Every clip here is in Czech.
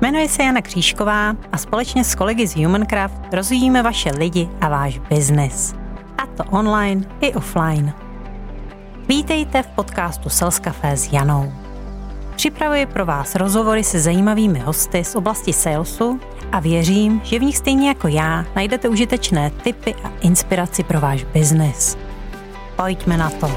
Jmenuji se Jana Křížková a společně s kolegy z Humancraft rozvíjíme vaše lidi a váš biznis. A to online i offline. Vítejte v podcastu Sales Café s Janou. Připravuji pro vás rozhovory se zajímavými hosty z oblasti salesu a věřím, že v nich stejně jako já najdete užitečné tipy a inspiraci pro váš biznis. Pojďme na to.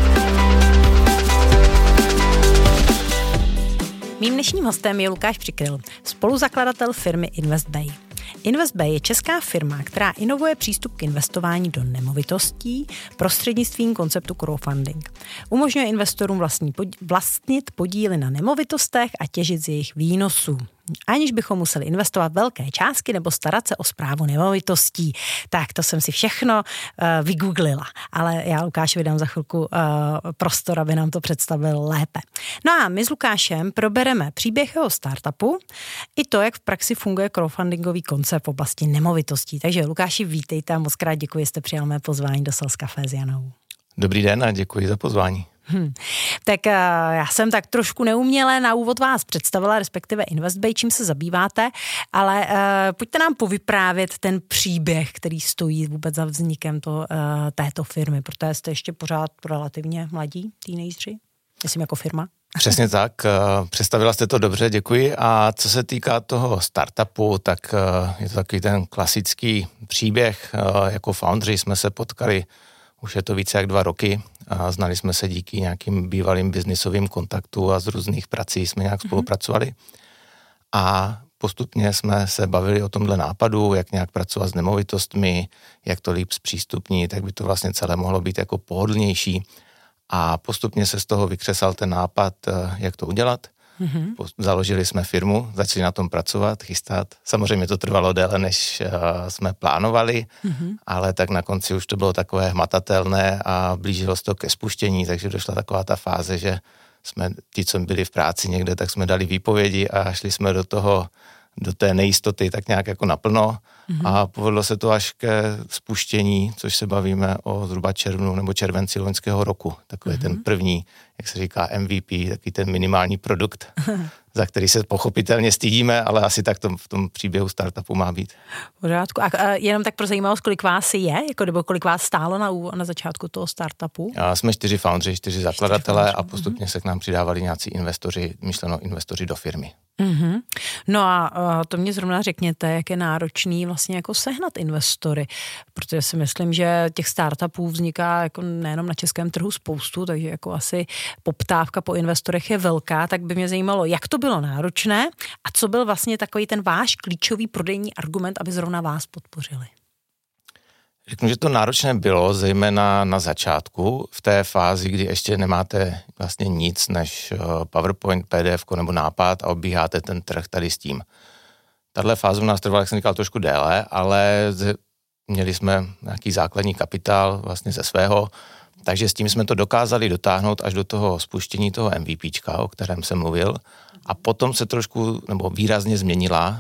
Mým dnešním hostem je Lukáš Přikryl, spoluzakladatel firmy InvestBay. InvestBay je česká firma, která inovuje přístup k investování do nemovitostí prostřednictvím konceptu crowdfunding. Umožňuje investorům vlastnit podíly na nemovitostech a těžit z jejich výnosů, aniž bychom museli investovat velké částky nebo starat se o správu nemovitostí. Tak to jsem si všechno vygooglila, ale já Lukášovi dám za chvilku prostor, aby nám to představil lépe. No a my s Lukášem probereme příběh jeho startupu i to, jak v praxi funguje crowdfundingový koncept v oblasti nemovitostí. Takže Lukáši, vítejte a moc krát děkuji, že jste přijal mé pozvání do Sales Café s Janou. Dobrý den a děkuji za pozvání. Tak já jsem tak trošku neuměle na úvod vás představila, respektive InvestBay, čím se zabýváte, ale pojďte nám povyprávět ten příběh, který stojí vůbec za vznikem této firmy, protože jste ještě pořád relativně mladí teenageři, myslím jako firma. Přesně tak, představila jste to dobře, děkuji. A co se týká toho startupu, tak je to takový ten klasický příběh. Jako foundři jsme se potkali, už je to více jak 2 roky, a znali jsme se díky nějakým bývalým biznisovým kontaktům a z různých prací jsme nějak spolupracovali. A postupně jsme se bavili o tomhle nápadu, jak nějak pracovat s nemovitostmi, jak to líp zpřístupnit, jak by to vlastně celé mohlo být jako pohodlnější. A postupně se z toho vykřesal ten nápad, jak to udělat. Založili jsme firmu, začali na tom pracovat, chystat. Samozřejmě to trvalo déle, než jsme plánovali, ale tak na konci už to bylo takové hmatatelné a blížilo se to ke spuštění, takže došla taková ta fáze, že jsme, ti, co byli v práci někde, tak jsme dali výpovědi a šli jsme do té nejistoty tak nějak jako naplno a povedlo se to až ke spuštění, což se bavíme o zhruba červnu nebo červenci loňského roku. Takový ten první, jak se říká MVP, takový ten minimální produkt, za který se pochopitelně stydíme, ale asi tak to v tom příběhu startupu má být. V pořádku. A jenom tak pro zajímavost, kolik vás je, nebo kolik vás stálo na začátku toho startupu? Jsme 4 foundři, 4 zakladatelé a postupně se k nám přidávali nějací investoři do firmy. No a to mě zrovna řekněte, jak je náročný vlastně jako sehnat investory, protože si myslím, že těch startupů vzniká jako nejenom na českém trhu spoustu, takže jako asi poptávka po investorech je velká, tak by mě zajímalo, jak to bylo náročné a co byl vlastně takový ten váš klíčový prodejní argument, aby zrovna vás podpořili. Řeknu, že to náročné bylo, zejména na začátku, v té fázi, kdy ještě nemáte vlastně nic než PowerPoint, PDF nebo nápad a obíháte ten trh tady s tím. Tahle fáze u nás trvala, jak jsem říkal, trošku déle, ale měli jsme nějaký základní kapitál vlastně ze svého, takže s tím jsme to dokázali dotáhnout až do toho spuštění toho MVPčka, o kterém jsem mluvil, a potom se trošku nebo výrazně změnila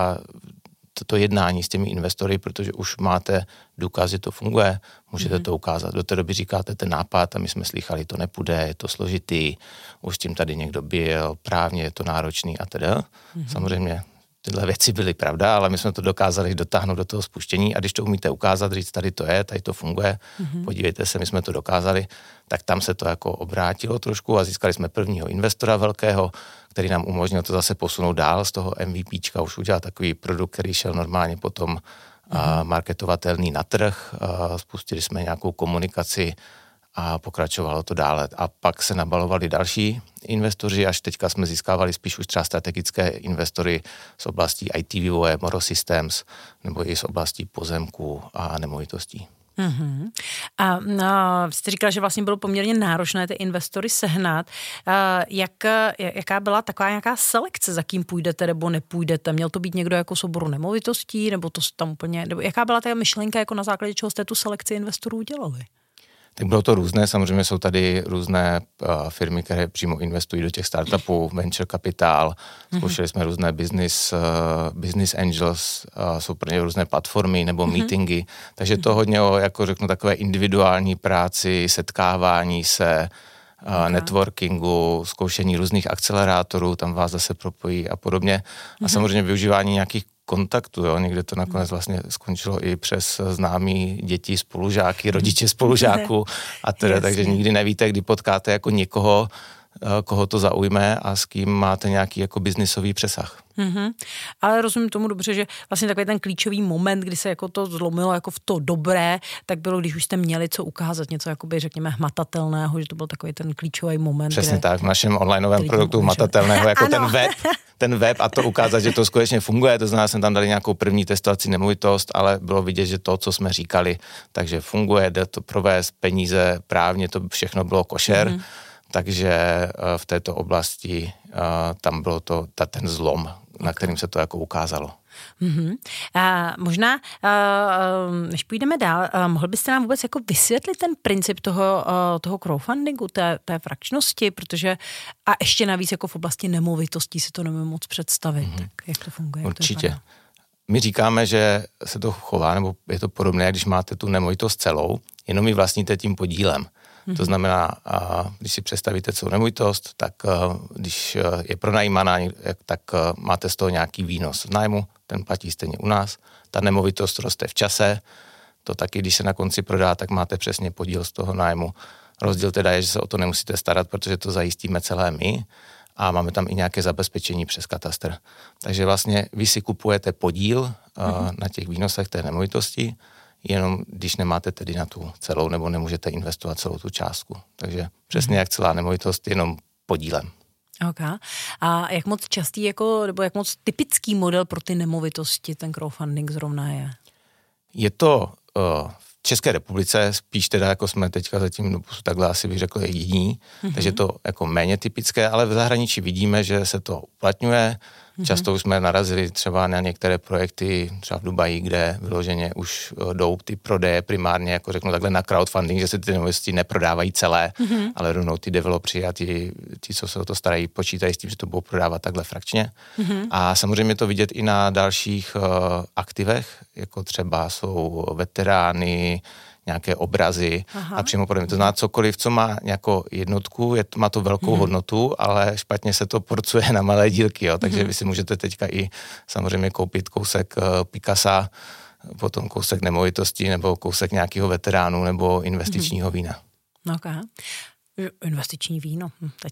to jednání s těmi investory, protože už máte důkaz, že to funguje, můžete to ukázat. Do té doby říkáte ten nápad a my jsme slychali, to nepůjde, je to složitý, už s tím tady někdo byl, právně je to náročný a teda. Samozřejmě tyhle věci byly pravda, ale my jsme to dokázali dotáhnout do toho spuštění a když to umíte ukázat, říct, tady to je, tady to funguje, podívejte se, my jsme to dokázali, tak tam se to jako obrátilo trošku a získali jsme prvního investora velkého, který nám umožnil to zase posunout dál z toho MVPčka, už udělat takový produkt, který šel normálně potom marketovatelný na trh, spustili jsme nějakou komunikaci a pokračovalo to dále. A pak se nabalovali další investoři, až teďka jsme získávali spíš už třeba strategické investory z oblastí IT vývoje, Moro Systems, nebo i z oblastí pozemků a nemovitostí. A jste říkala, že vlastně bylo poměrně náročné ty investory sehnat. Jaká byla taková nějaká selekce, za kým půjdete nebo nepůjdete? Měl to být někdo jako z oboru nemovitostí, nebo to tam úplně, nebo jaká byla ta myšlenka, jako na základě čeho jste tu selekci investorů udělali? Tak bylo to různé, samozřejmě jsou tady různé firmy, které přímo investují do těch startupů, venture capital, zkoušeli jsme různé business angels, jsou pro ně různé platformy nebo meetingy, takže to hodně o, jako řeknu, takové individuální práci, setkávání se, networkingu, zkoušení různých akcelerátorů, tam vás zase propojí a podobně. A samozřejmě využívání nějakých kontaktu, jo. Někde to nakonec vlastně skončilo i přes známí děti, spolužáky, rodiče spolužáků a teda, takže nikdy nevíte, kdy potkáte jako někoho, koho to zaujme a s kým máte nějaký jako biznisový přesah. Ale rozumím tomu dobře, že vlastně takový ten klíčový moment, kdy se jako to zlomilo jako v to dobré, tak bylo, když už jste měli co ukázat, něco jakoby řekněme hmatatelného, že to byl takový ten klíčový moment. Přesně tak, v našem onlineovém produktu hmatatelného, jako ten web a to ukázat, že to skutečně funguje, to znamená, jsem tam dali nějakou první testovací nemovitost, ale bylo vidět, že to, co jsme říkali, takže funguje, jde to provést, peníze, právně to všechno bylo košer. Takže v této oblasti tam bylo ten zlom, na kterým se to jako ukázalo. Možná, než půjdeme dál, mohl byste nám vůbec jako vysvětlit ten princip toho crowdfundingu, té frakčnosti, protože a ještě navíc jako v oblasti nemovitostí si to nemůžu moc představit. Tak jak to funguje? Určitě. My říkáme, že se to chová, nebo je to podobné, když máte tu nemovitost celou, jenom ji vlastníte tím podílem. To znamená, když si představíte celou nemovitost, tak když je pronajímaná, tak máte z toho nějaký výnos z nájmu, ten platí stejně u nás. Ta nemovitost roste v čase, to taky, když se na konci prodá, tak máte přesně podíl z toho nájmu. Rozdíl teda je, že se o to nemusíte starat, protože to zajistíme celé my a máme tam i nějaké zabezpečení přes katastr. Takže vlastně vy si kupujete podíl na těch výnosech té nemovitosti, jenom když nemáte tedy na tu celou, nebo nemůžete investovat celou tu částku. Takže přesně jak celá nemovitost, jenom podílem. Okay. A jak moc častý, nebo jak moc typický model pro ty nemovitosti ten crowdfunding zrovna je? Je to v České republice, spíš teda jako jsme teďka zatím takhle asi bych řekl jediní, takže to jako méně typické, ale v zahraničí vidíme, že se to uplatňuje. Často už jsme narazili třeba na některé projekty, třeba v Dubaji, kde vyloženě už jdou ty prodeje primárně, jako řeknu takhle na crowdfunding, že se ty nemovitosti neprodávají celé, ale rovnou ty developři a ti, co se o to starají, počítají s tím, že to budou prodávat takhle frakčně. A samozřejmě to vidět i na dalších aktivech, jako třeba jsou veterány, nějaké obrazy a přímo podobně. To znamená cokoliv, co má nějakou jednotku, má to velkou hodnotu, ale špatně se to porcuje na malé dílky, jo. Takže vy si můžete teďka i samozřejmě koupit kousek Picassa, potom kousek nemovitosti nebo kousek nějakého veteránu nebo investičního vína. Okay. Investiční víno, teď.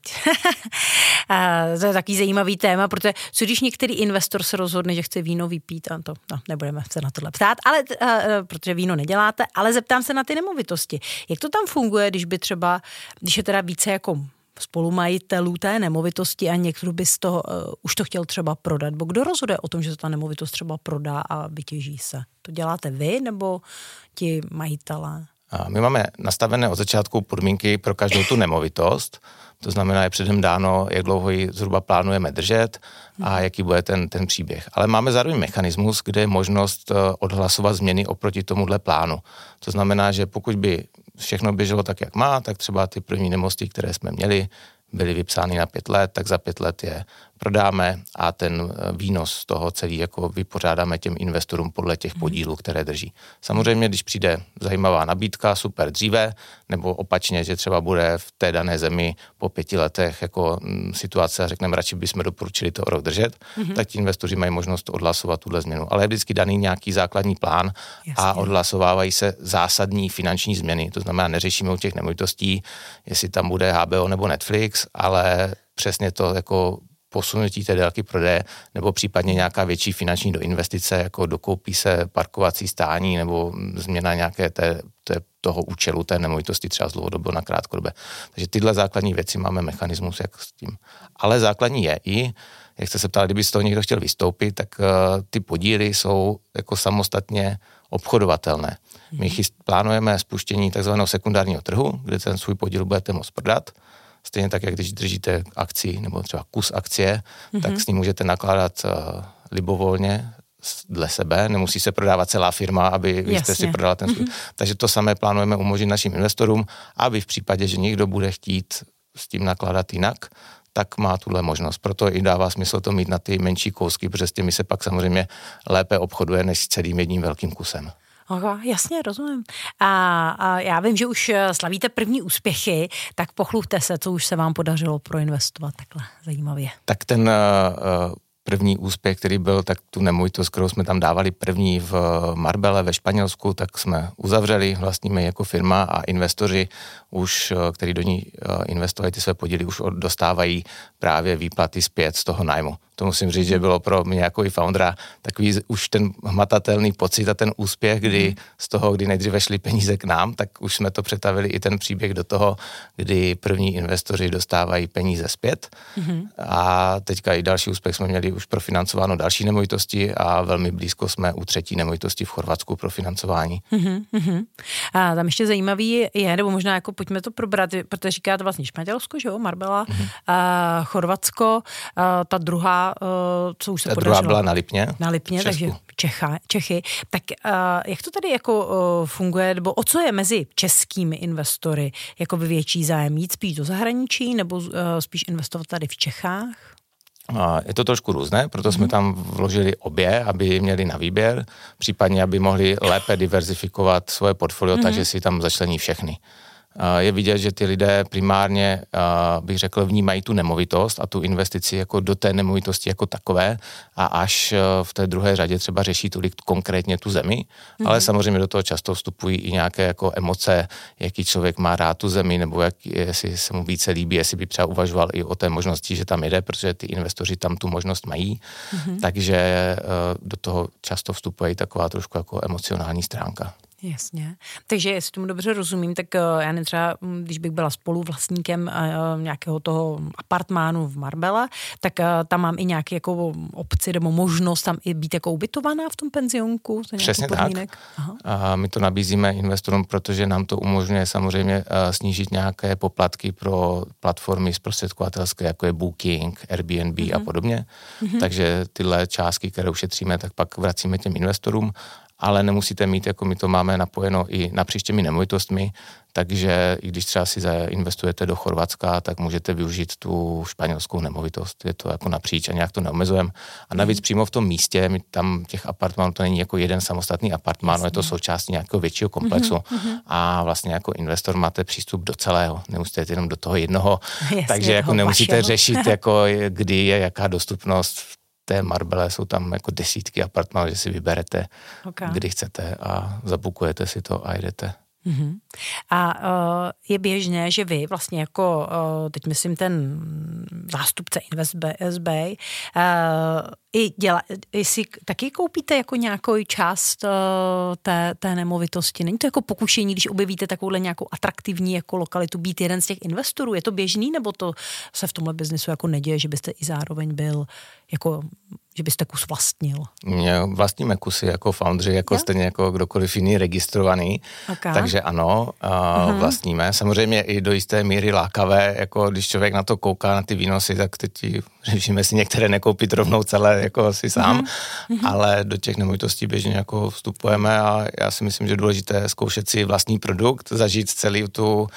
To je takový zajímavý téma, protože co když některý investor se rozhodne, že chce víno vypít, a to nebudeme se na tohle ptát, ale protože víno neděláte, ale zeptám se na ty nemovitosti. Jak to tam funguje, když je teda více jako spolumajitelů té nemovitosti a někdo by z toho už to chtěl třeba prodat, bo kdo rozhoduje o tom, že se ta nemovitost třeba prodá a vytěží se? To děláte vy nebo ti majitelé? My máme nastavené od začátku podmínky pro každou tu nemovitost, to znamená, je předem dáno, jak dlouho ji zhruba plánujeme držet a jaký bude ten příběh. Ale máme zároveň mechanismus, kde je možnost odhlasovat změny oproti tomuhle plánu. To znamená, že pokud by všechno běželo tak, jak má, tak třeba ty první nemovitosti, které jsme měli, byly vypsány na 5 let, tak za 5 let je prodáme a ten výnos z toho celý jako vypořádáme těm investorům podle těch podílů, které drží. Samozřejmě, když přijde zajímavá nabídka, super dříve, nebo opačně, že třeba bude v té dané zemi po 5 letech jako situace a řekneme, radši bychom doporučili to rok držet, tak ti investoři mají možnost odhlasovat tuhle změnu. Ale je vždycky daný nějaký základní plán a odhlasovávají se zásadní finanční změny. To znamená, neřešíme u těch nemovitostí, jestli tam bude HBO nebo Netflix, ale přesně to jako posunutí té délky prodeje nebo případně nějaká větší finanční doinvestice, jako dokoupí se parkovací stání nebo změna nějaké toho účelu té nemovitosti třeba z dlouhodobě na krátkodobě. Takže tyhle základní věci máme mechanismus, jak s tím. Ale základní je i, jak jste se ptali, kdyby z toho někdo chtěl vystoupit, tak ty podíly jsou jako samostatně obchodovatelné. My plánujeme spuštění takzvaného sekundárního trhu, kde ten svůj podíl budete moct prodat. Stejně tak, jak když držíte akci nebo třeba kus akcie, tak s ním můžete nakládat libovolně dle sebe, nemusí se prodávat celá firma, aby vy jste si prodala ten svůj. Takže to samé plánujeme umožnit našim investorům, aby v případě, že někdo bude chtít s tím nakládat jinak, tak má tuhle možnost. Proto i dává smysl to mít na ty menší kousky, protože s těmi se pak samozřejmě lépe obchoduje než s celým jedním velkým kusem. Aha, jasně, rozumím. A já vím, že už slavíte první úspěchy, tak pochluchte se, co už se vám podařilo proinvestovat takhle zajímavě. Tak ten první úspěch, který byl, tak tu nemovitost, kterou jsme tam dávali první v Marbelle ve Španělsku, tak jsme uzavřeli, vlastníme jako firma a investoři už, který do ní investovali ty své podíly, už dostávají právě výplaty zpět z toho nájmu. To musím říct, že bylo pro mě jako i foundera takový už ten hmatatelný pocit a ten úspěch, kdy z toho, kdy nejdříve šly peníze k nám, tak už jsme to přetavili i ten příběh do toho, kdy první investoři dostávají peníze zpět. A teďka i další úspěch jsme měli už profinancováno další nemovitosti a velmi blízko jsme u třetí nemovitosti v Chorvatsku pro financování. A tam ještě zajímavý je, nebo možná jako pojďme to probrat, protože říkáte vlastně Španělsko, že jo, Marbella, Chorvatsko, ta druhá, co už se podařilo. Ta druhá byla na Lipně. Na Lipně, takže Čechy. Tak jak to tady jako funguje, nebo o co je mezi českými investory jako by větší zájem? Jít spíš do zahraničí, nebo spíš investovat tady v Čechách? Je to trošku různé, proto jsme tam vložili obě, aby měli na výběr, případně aby mohli lépe diverzifikovat svoje portfolio, takže si tam začlení všechny. Je vidět, že ty lidé primárně, bych řekl, vnímají tu nemovitost a tu investici jako do té nemovitosti jako takové a až v té druhé řadě třeba řeší tolik konkrétně tu zemi, ale samozřejmě do toho často vstupují i nějaké jako emoce, jaký člověk má rád tu zemi, nebo jestli se mu více líbí, jestli by třeba uvažoval i o té možnosti, že tam jede, protože ty investoři tam tu možnost mají, takže do toho často vstupuje taková trošku jako emocionální stránka. Jasně. Takže jestli tomu dobře rozumím, tak já nevím, třeba, když bych byla spoluvlastníkem nějakého toho apartmánu v Marbelle, tak tam mám i nějaký jako opci nebo možnost tam i být jako ubytovaná v tom penzionku? Přesně tak. A my to nabízíme investorům, protože nám to umožňuje samozřejmě snížit nějaké poplatky pro platformy zprostředkovatelské, jako je Booking, Airbnb a podobně. Takže tyhle částky, které ušetříme, tak pak vracíme těm investorům, ale nemusíte mít, jako my to máme napojeno i napříč těmi nemovitostmi, takže i když třeba si zainvestujete do Chorvatska, tak můžete využít tu španělskou nemovitost. Je to jako napříč a nějak to neomezujeme. A navíc přímo v tom místě, my tam těch apartmánů, to není jako jeden samostatný apartmán, je to součástí nějakého většího komplexu a vlastně jako investor máte přístup do celého, nemusíte jenom do toho jednoho, takže jako nemusíte řešit, jako kdy je jaká dostupnost. Té Marbelle jsou tam jako desítky apartmánů, že si vyberete, kdy chcete a zabukujete si to a jedete. A je běžné, že vy vlastně jako, teď myslím ten zástupce InvestBay, i si taky koupíte jako nějakou část té nemovitosti. Není to jako pokušení, když objevíte takovouhle nějakou atraktivní jako lokalitu, být jeden z těch investorů? Je to běžný, nebo to se v tomhle biznesu jako neděje, že byste i zároveň byl jako, že byste kus vlastnil? Vlastníme kusy jako foundři, jako stejně jako kdokoliv jiný registrovaný, takže ano, vlastníme. Samozřejmě i do jisté míry lákavé, jako když člověk na to kouká, na ty výnosy, tak teď řešíme si některé nekoupit rovnou celé jako si sám, ale do těch nemovitostí běžně jako vstupujeme a já si myslím, že je důležité zkoušet si vlastní produkt, zažít celý tu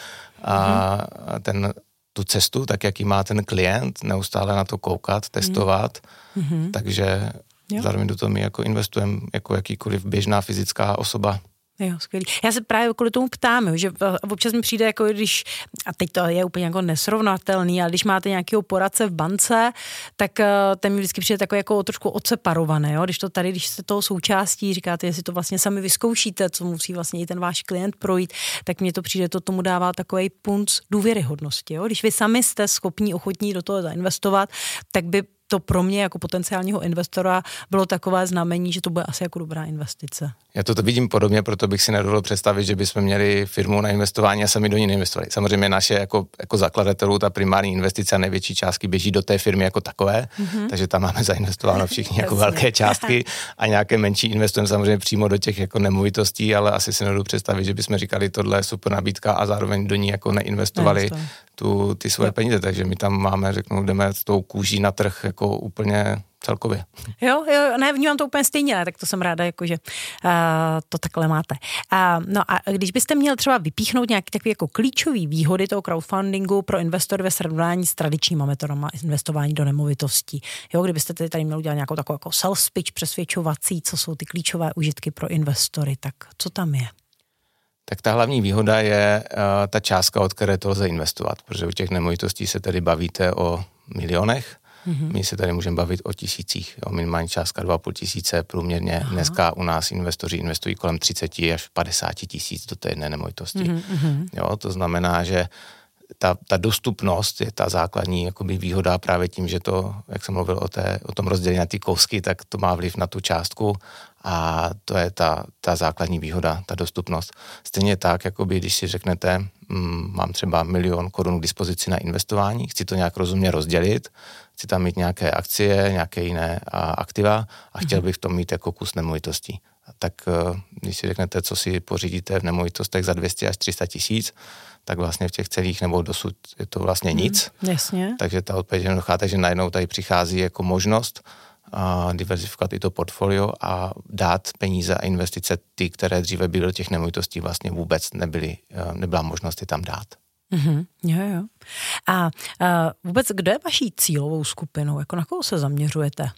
cestu, tak jaký má ten klient, neustále na to koukat, testovat, takže zároveň do toho my jako investujeme jako jakýkoliv běžná fyzická osoba. Jo, skvělý. Já se právě kvůli tomu ptám, že občas mi přijde, jako když, a teď to je úplně jako nesrovnatelný, ale když máte nějakého poradce v bance, tak ten mi vždycky přijde takový jako trošku odseparované, jo? Když jste toho součástí, říkáte, jestli to vlastně sami vyzkoušíte, co musí vlastně i ten váš klient projít, tak mně to přijde, to tomu dává takový punc důvěryhodnosti, jo? Když vy sami jste schopní, ochotní do toho zainvestovat, tak by to pro mě jako potenciálního investora bylo takové znamení, že to bude asi jako dobrá investice. Já to vidím podobně, proto bych si nedovolil představit, že bychom měli firmu na investování a sami do ní neinvestovali. Samozřejmě naše jako zakladatelů, ta primární investice a největší částky běží do té firmy jako takové, takže tam máme zainvestováno všichni jako velké částky a nějaké menší investujeme samozřejmě přímo do těch jako nemovitostí, ale asi si nedovedu představit, že bychom říkali, tohle je super nabídka a zároveň do ní jako neinvestovali ty svoje peníze, takže my tam máme, jdeme s tou kůží na trh jako úplně celkově. Jo, ne, vnímám to úplně stejně, ale tak to jsem ráda, jakože to takhle máte. No a když byste měl třeba vypíchnout nějaké takové jako klíčové výhody toho crowdfundingu pro investory ve srovnání s tradičníma metodama investování do nemovitostí, jo, kdybyste tady měli udělat nějakou takovou jako sales pitch přesvědčovací, co jsou ty klíčové užitky pro investory, tak co tam je? Tak ta hlavní výhoda je ta částka, od které to lze investovat, protože u těch nemovitostí se tady bavíte o milionech, my se tady můžeme bavit o tisících, o minimální částka 2,5 tisíce průměrně. Aha. Dneska u nás investoři investují kolem 30 až 50 tisíc do té jedné nemovitosti. Jo, to znamená, že ta dostupnost je ta základní jakoby výhoda právě tím, že to, jak jsem mluvil o tom rozdělení na ty kousky, tak to má vliv na tu částku a to je ta základní výhoda, ta dostupnost. Stejně tak, jakoby, když si řeknete, mám třeba 1 000 000 korun k dispozici na investování, chci to nějak rozumně rozdělit, chci tam mít nějaké akcie, nějaké jiné aktiva a chtěl bych v tom mít jako kus nemovitostí. Tak když si řeknete, co si pořídíte v nemovitostech za 200 až 300 tisíc, tak vlastně v těch celých, nebo dosud je to vlastně nic. Jasně. Takže ta odpověď je jednoduchá, takže najednou tady přichází jako možnost diverzifikovat i to portfolio a dát peníze a investice ty, které dříve byly do těch nemovitostí, vlastně vůbec nebyla možnost je tam dát. Jo. A vůbec kdo je vaší cílovou skupinou? Jako na koho se zaměřujete?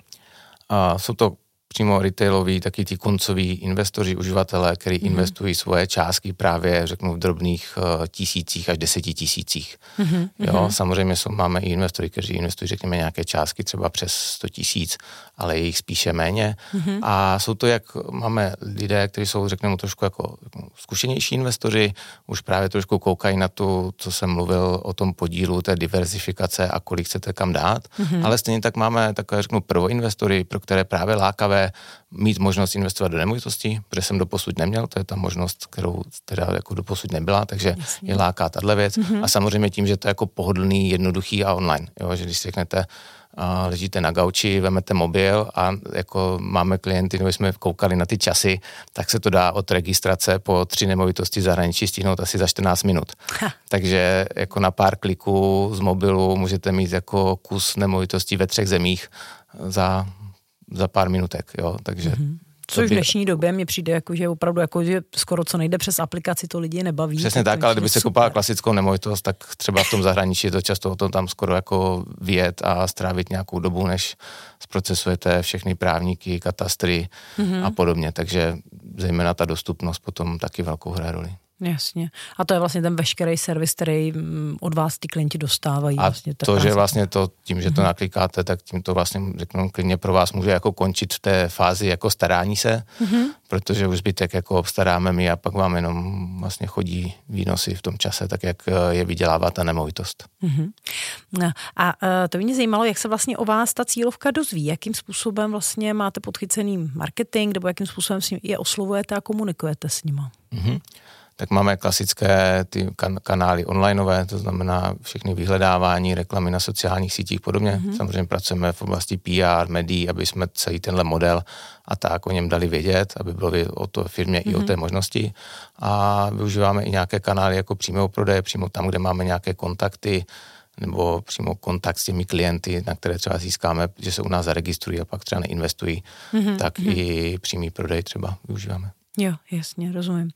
Jsou to přímo retailoví, taky ti koncoví investoři, uživatelé, kteří investují svoje částky právě, řeknu, v drobných tisících až 10 tisících. Jo, samozřejmě máme i investory, kteří investují, řekněme, nějaké částky třeba přes 100 tisíc, ale je jich spíše méně. A jsou to, jak máme lidé, kteří jsou, řekněme, trošku jako zkušenější investoři, už právě trošku koukají na tu, co jsem mluvil o tom podílu té diverzifikace a kolik chcete kam dát. Ale stejně tak máme takové, řeknu, prvoinvestory, pro které právě lákavé mít možnost investovat do nemovitostí, protože jsem doposud neměl, to je ta možnost, kterou teda jako doposud nebyla, takže je láká tato věc. A samozřejmě tím, že to je jako pohodlný, jednoduchý a online, jo, že když si řeknete, ležíte na gauči, vemete mobil a jako máme klienty, nebo jsme koukali na ty časy, tak se to dá od registrace po 3 nemovitosti zahraničí stihnout asi za 14 minut. Takže jako na pár kliků z mobilu můžete mít jako kus nemovitostí ve 3 zemích za pár minutek, jo, takže... Což v dnešní době mi přijde jako, že opravdu jako, že skoro co nejde přes aplikaci, to lidi nebaví. Přesně tak, ale kdyby se koupila klasickou nemovitost, tak třeba v tom zahraničí je to často o tom tam skoro jako vyjet a strávit nějakou dobu, než zprocesujete všechny právníky, katastry a podobně, takže zejména ta dostupnost potom taky velkou hraje roli. Jasně. A to je vlastně ten veškerý servis, který od vás ty klienti dostávají. A vlastně to, že vlastně to, tím, že to naklikáte, tak tím to vlastně, řeknu, klidně pro vás může jako končit v té fázi jako starání se, protože už zbytek jako obstaráme my a pak vám jenom vlastně chodí výnosy v tom čase, tak jak je vydělává ta nemovitost. No, a to by mě zajímalo, jak se vlastně o vás ta cílovka dozví, jakým způsobem vlastně máte podchycený marketing, nebo jakým způsobem je oslovujete a komunikujete s nima. Tak máme klasické ty kanály onlineové, to znamená všechny vyhledávání, reklamy na sociálních sítích podobně. Samozřejmě pracujeme v oblasti PR, médií, aby jsme celý tenhle model a tak o něm dali vědět, aby bylo o to firmě i o té možnosti. A využíváme i nějaké kanály jako přímého prodeje, přímo tam, kde máme nějaké kontakty, nebo přímo kontakt s těmi klienty, na které třeba získáme, že se u nás zaregistrují a pak třeba neinvestují, tak i přímý prodej třeba využíváme. Jo, jasně, rozumím.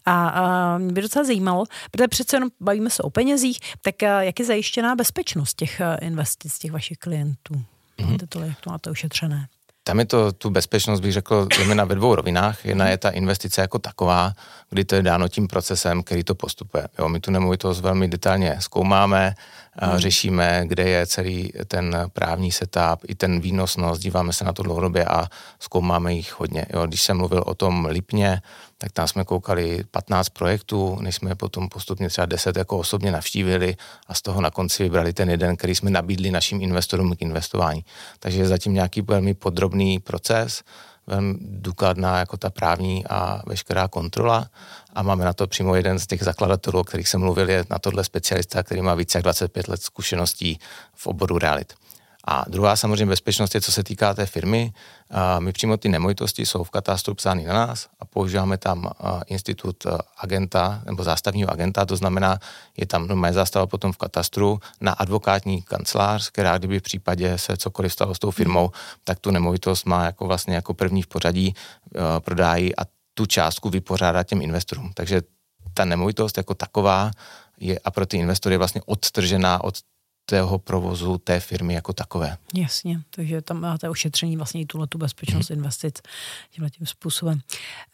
A mě by docela zajímalo, protože přece jenom bavíme se o penězích, tak jak je zajištěná bezpečnost těch investic, těch vašich klientů? Máte to, jak to máte ošetřené? Tam je to, tu bezpečnost bych řekl, zejména ve 2 rovinách. Jedna je ta investice jako taková, kdy to je dáno tím procesem, který to postupuje. Jo, my tu nemovitost velmi detailně zkoumáme, řešíme, kde je celý ten právní setup, i ten výnosnost, díváme se na to dlouhodobě a zkoumáme jich hodně. Jo, když jsem mluvil o tom Lipně, tak tam jsme koukali 15 projektů, než jsme potom postupně třeba 10 jako osobně navštívili a z toho na konci vybrali ten jeden, který jsme nabídli našim investorům k investování. Takže je zatím nějaký velmi podrobný proces, velmi důkladná jako ta právní a veškerá kontrola a máme na to přímo jeden z těch zakladatelů, o kterých jsem mluvil, je na tohle specialista, který má více jak 25 let zkušeností v oboru realit. A druhá samozřejmě bezpečnost je, co se týká té firmy. My přímo ty nemovitosti jsou v katastru psány na nás a používáme tam institut agenta nebo zástavního agenta, to znamená, je tam normálně zástava potom v katastru na advokátní kancelář, která kdyby v případě se cokoliv stalo s tou firmou, tak tu nemovitost má jako vlastně jako první v pořadí, prodájí a tu částku vypořádá těm investorům. Takže ta nemovitost jako taková je a pro ty investory je vlastně odtržená od tého provozu té firmy jako takové. Jasně, takže tam máte ošetření vlastně i tuhletu bezpečnost investic tímhletím způsobem.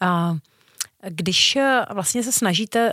Když vlastně se snažíte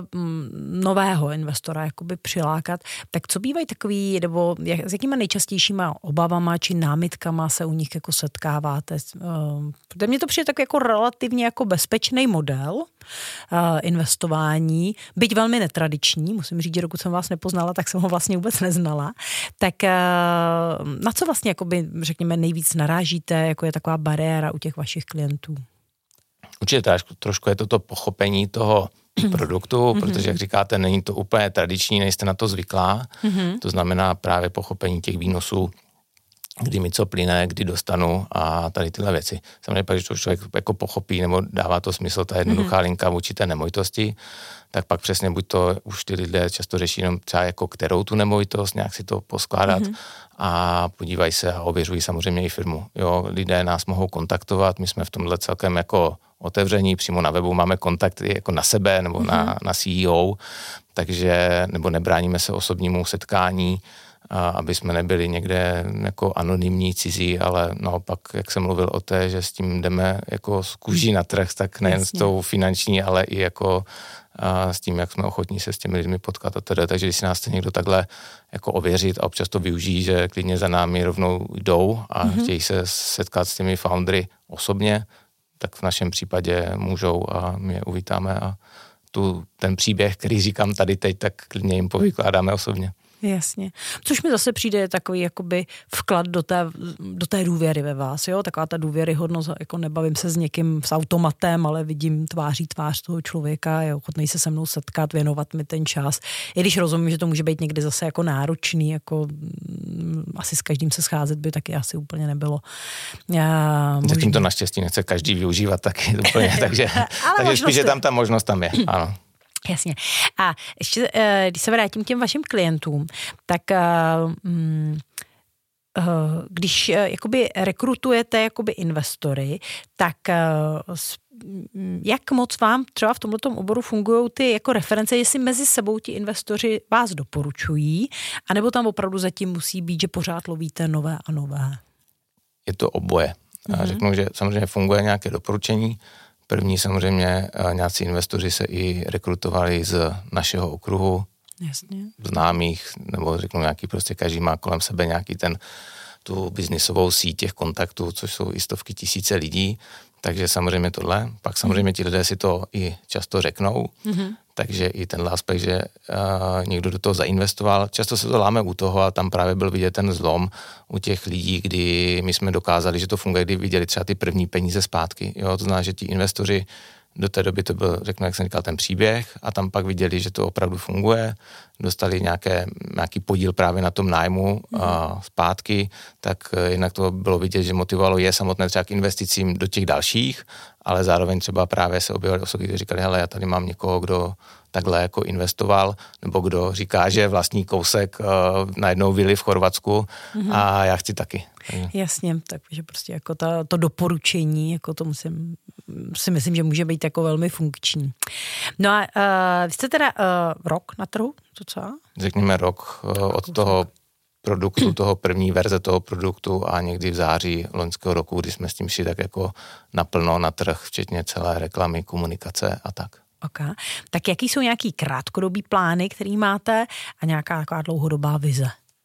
nového investora jakoby přilákat, tak co bývají takový, nebo s jakýma nejčastějšíma obavama či námitkama se u nich jako setkáváte? Protože mně to přijde tak jako relativně jako bezpečný model investování, byť velmi netradiční, musím říct, že dokud jsem vás nepoznala, tak jsem ho vlastně vůbec neznala. Tak na co vlastně jakoby, řekněme, nejvíc narážíte, jako je taková bariéra u těch vašich klientů? Určitě trošku je to pochopení toho produktu, protože, jak říkáte, není to úplně tradiční, nejste na to zvyklá. To znamená právě pochopení těch výnosů, kdy mi co plyne, kdy dostanu a tady tyhle věci. Samozřejmě pak, když to člověk jako pochopí nebo dává to smysl, ta jednoduchá linka vůči té nemovitosti, tak pak přesně buď to už ty lidé často řeší jenom třeba jako kterou tu nemovitost, nějak si to poskládat a podívají se a ověřují samozřejmě i firmu. Jo, lidé nás mohou kontaktovat, my jsme v tomhle celkem jako otevření, přímo na webu máme kontakty jako na sebe nebo na CEO, takže nebo nebráníme se osobnímu setkání, aby jsme nebyli někde jako anonymní cizí, ale naopak, jak jsem mluvil o té, že s tím jdeme jako z kůží na trh, tak nejen s tou finanční, ale i jako s tím, jak jsme ochotní se s těmi lidmi potkat a tedy. Takže když si nás chce někdo takhle jako ověřit a občas to využijí, že klidně za námi rovnou jdou a chtějí se setkat s těmi foundery osobně, tak v našem případě můžou a my je uvítáme a ten příběh, který říkám tady teď, tak klidně jim povykládáme osobně. Jasně. Což mi zase přijde takový jakoby vklad do té důvěry ve vás, jo? Taková ta důvěryhodnost, jako nebavím se s někým s automatem, ale vidím tváří tvář toho člověka, je ochotný se se mnou setkat, věnovat mi ten čas. I když rozumím, že to může být někdy zase jako náročný, jako asi s každým se scházet by taky asi úplně nebylo. Zatím to naštěstí nechce každý využívat taky úplně, takže spíš, že tam ta možnost tam je, ano. Jasně. A ještě, když se vrátím k těm vašim klientům, tak když jakoby rekrutujete jakoby investory, tak jak moc vám třeba v tomhletom oboru fungují ty jako reference, jestli mezi sebou ti investoři vás doporučují, anebo tam opravdu zatím musí být, že pořád lovíte nové a nové? Je to oboje. Řeknu, že samozřejmě funguje nějaké doporučení. První samozřejmě nějací investoři se i rekrutovali z našeho okruhu, jasně, známých, nebo řeknu nějaký prostě každý má kolem sebe nějaký tu biznisovou síť těch kontaktů, což jsou i stovky tisíce lidí, takže samozřejmě tohle. Pak samozřejmě ti lidé si to i často řeknou, takže i tenhle aspekt, že někdo do toho zainvestoval. Často se to láme u toho a tam právě byl vidět ten zlom u těch lidí, kdy my jsme dokázali, že to funguje, kdy viděli třeba ty první peníze zpátky. Jo? To znamená, že ti investoři do té doby to byl, řeknu, jak jsem říkal, ten příběh a tam pak viděli, že to opravdu funguje, dostali nějaký podíl právě na tom nájmu zpátky, tak jednak to bylo vidět, že motivovalo je samotné třeba k investicím do těch dalších, ale zároveň třeba právě se objevily osoby, kteří říkali, hele, já tady mám někoho, kdo takhle jako investoval, nebo kdo říká, že vlastní kousek na jednou vily v Chorvatsku a já chci taky. Jasně, takže prostě jako to doporučení, jako to si myslím, že může být jako velmi funkční. No a vy jste teda rok na trhu, to co? Řekněme rok od toho produktu, toho první verze toho produktu a někdy v září loňského roku, kdy jsme s tím šli tak jako naplno na trh, včetně celé reklamy, komunikace a tak. Okay. Tak jaký jsou nějaký krátkodobý plány, který máte a nějaká taková dlouhodobá vize?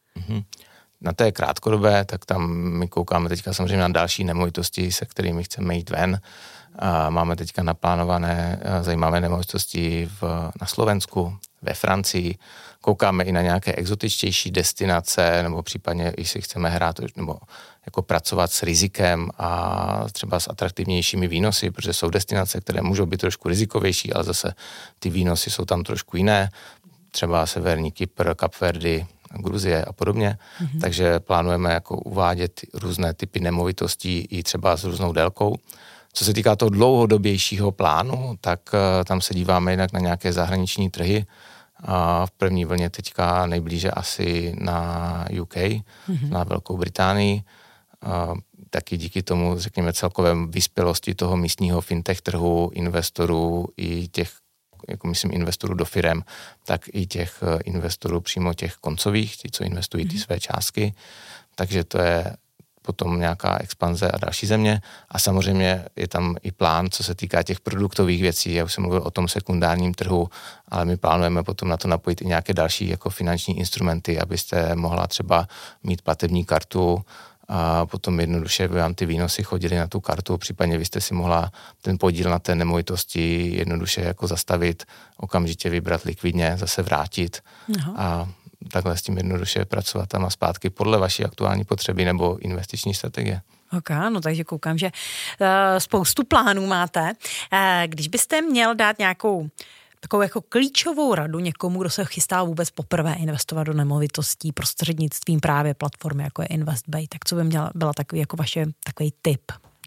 Na té krátkodobé, tak tam my koukáme teďka samozřejmě na další nemovitosti, se kterými chceme jít ven. A máme teďka naplánované zajímavé nemovitosti na Slovensku, ve Francii. Koukáme i na nějaké exotičtější destinace, nebo případně, jestli chceme hrát nebo jako pracovat s rizikem a třeba s atraktivnějšími výnosy, protože jsou destinace, které můžou být trošku rizikovější, ale zase ty výnosy jsou tam trošku jiné. Třeba Severní Kypr, Kapverdy, Gruzie a podobně, takže plánujeme jako uvádět různé typy nemovitostí i třeba s různou délkou. Co se týká toho dlouhodobějšího plánu, tak tam se díváme jinak na nějaké zahraniční trhy. A v první vlně teďka nejblíže asi na UK, na Velkou Británii. Taky díky tomu, řekněme, celkové vyspělosti toho místního fintech trhu, investorů i těch, jako myslím, investorů do firem, tak i těch investorů přímo těch koncových, ti, co investují ty své částky. Takže to je potom nějaká expanze a další země. A samozřejmě je tam i plán, co se týká těch produktových věcí. Já už jsem mluvil o tom sekundárním trhu, ale my plánujeme potom na to napojit i nějaké další jako finanční instrumenty, abyste mohla třeba mít platební kartu a potom jednoduše by vám ty výnosy chodily na tu kartu, případně vy jste si mohla ten podíl na té nemovitosti jednoduše jako zastavit, okamžitě vybrat likvidně, zase vrátit a takhle s tím jednoduše pracovat tam a zpátky podle vaší aktuální potřeby nebo investiční strategie. Ok, no takže koukám, že spoustu plánů máte. Když byste měl dát nějakou takovou jako klíčovou radu někomu, kdo se chystá vůbec poprvé investovat do nemovitostí prostřednictvím právě platformy, jako je InvestBay, tak co by byla takový jako takový tip?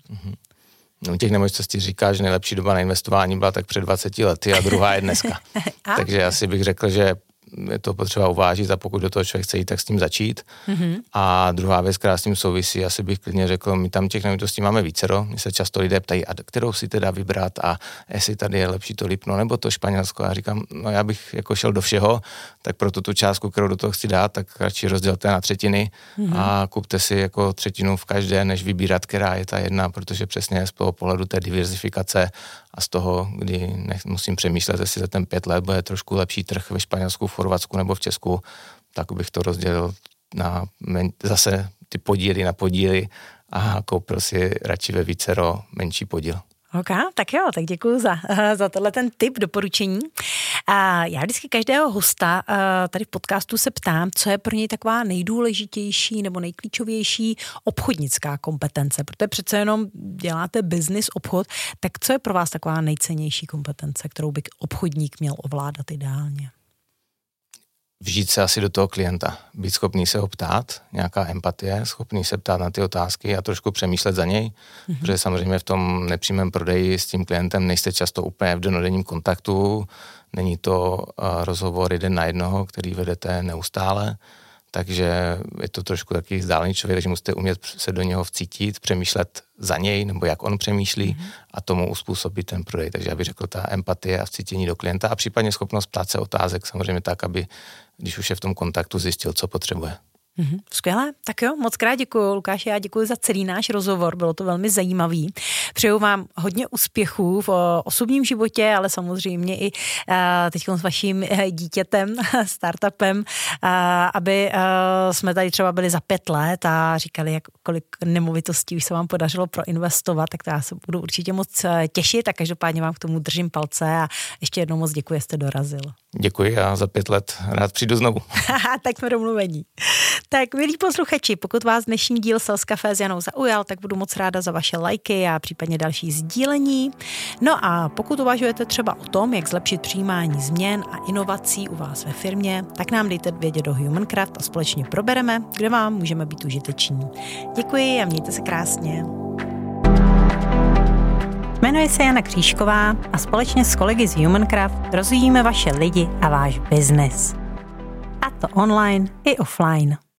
No, těch nemovitostí říká, že nejlepší doba na investování byla tak před 20 lety a druhá je dneska. Takže asi bych řekl, že je to potřeba uvážit a pokud do toho člověk chce jít, tak s tím začít. A druhá věc, která s tím souvisí, asi bych klidně řekl, my tam těch nemovitostí máme vícero, mě se často lidé ptají, a kterou si teda vybrat a jestli tady je lepší to Lipno nebo to Španělsko. A říkám, no já bych jako šel do všeho, tak proto tu částku, kterou do toho chci dát, tak radši rozdělte na třetiny a kupte si jako třetinu v každé, než vybírat, která je ta jedna, protože přesně z toho pohledu té diverzifikace a z toho, kdy musím přemýšlet, jestli za ten 5 let bude trošku lepší trh ve Španělsku, v Chorvatsku nebo v Česku, tak bych to rozdělil na zase ty podíly na podíly a koupil si radši ve vícero menší podíl. Ok, tak jo, tak děkuju za tohle ten tip, doporučení. Já vždycky každého hosta tady v podcastu se ptám, co je pro něj taková nejdůležitější nebo nejklíčovější obchodnická kompetence, protože přece jenom děláte biznis, obchod, tak co je pro vás taková nejcennější kompetence, kterou by obchodník měl ovládat ideálně? Vžít se asi do toho klienta, být schopný se ho ptát, nějaká empatie, schopný se ptát na ty otázky a trošku přemýšlet za něj, protože samozřejmě v tom nepřímém prodeji s tím klientem nejste často úplně v dennodenním kontaktu, není to rozhovor 1 na 1, který vedete neustále, takže je to trošku takový vzdálený člověk, takže musíte umět se do něho vcítit, přemýšlet za něj, nebo jak on přemýšlí a tomu uspůsobit ten prodej. Takže já bych řekl, ta empatie a vcítění do klienta a případně schopnost ptát se otázek, samozřejmě tak, aby když už je v tom kontaktu, zjistil, co potřebuje. Skvělé, tak jo, moc krát děkuju, Lukáši, já děkuji za celý náš rozhovor, bylo to velmi zajímavý. Přeju vám hodně úspěchů v osobním životě, ale samozřejmě i teď s vaším dítětem, startupem, aby jsme tady třeba byli za 5 let a říkali, kolik nemovitostí už se vám podařilo proinvestovat, tak to já se budu určitě moc těšit a každopádně vám k tomu držím palce a ještě jednou moc děkuji, že jste dorazil. Děkuji a za 5 let rád přijdu znovu. Tak jsme domluvení. Tak milí posluchači, pokud vás dnešní díl Sales Café s Janou zaujal, tak budu moc ráda za vaše lajky a případně další sdílení. No a pokud uvažujete třeba o tom, jak zlepšit přijímání změn a inovací u vás ve firmě, tak nám dejte vědět do Humancraft a společně probereme, kde vám můžeme být užiteční. Děkuji a mějte se krásně. Jmenuji se Jana Křížková a společně s kolegy z Humancraft rozvíjíme vaše lidi a váš biznes. A to online i offline.